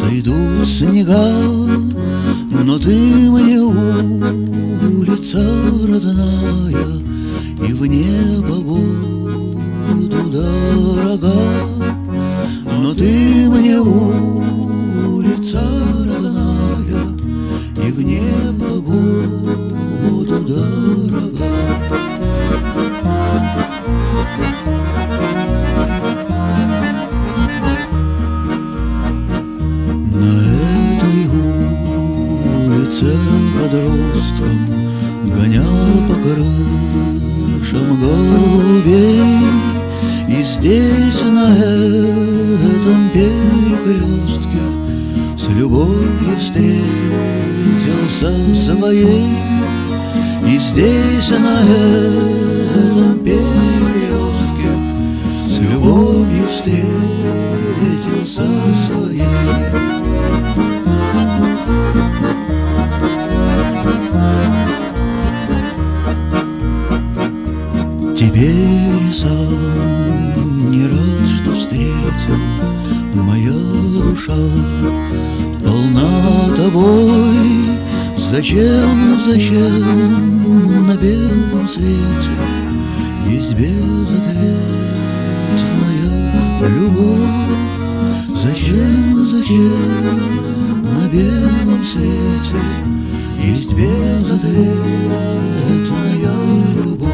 Сойдут снега, но ты мне улица родная, и в непогоду дорога. Но ты мне улица родная, и в непогоду дорога. На этой улице подростком гонял по крышам голубей. И здесь, на этом перекрестке, с любовью встретился своей. И здесь, на этом перекрестке, с любовью встретился своей. Теперь сам не рад, что встретил. Моя душа полна тобой. Зачем на белом свете есть безответная любовь? Зачем на белом свете есть безответная любовь?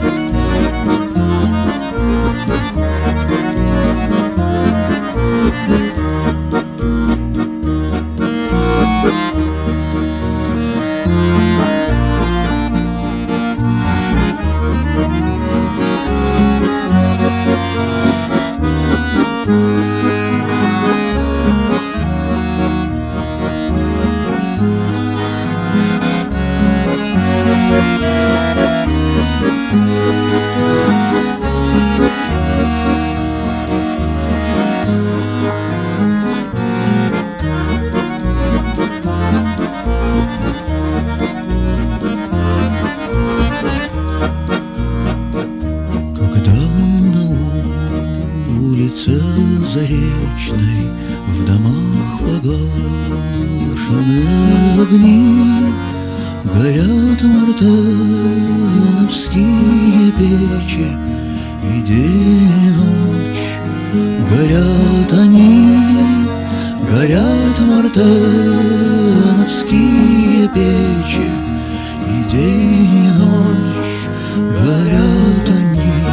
Заречной в домах погашены огни, горят мартеновские печи, и день и ночь горят они, горят мартеновские печи, и день и ночь горят они.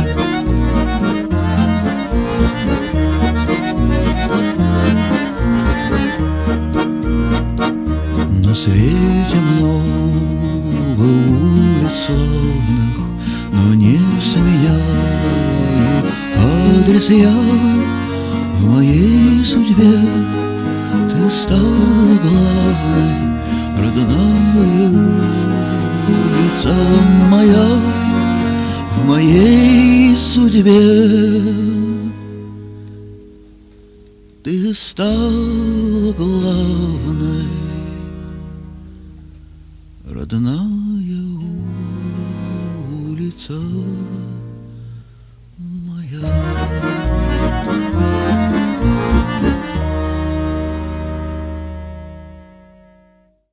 На свете много улиц славных, но не сменяю адрес я. В моей судьбе ты стала главной, родная улица моя. В моей судьбе ты стала главной, родная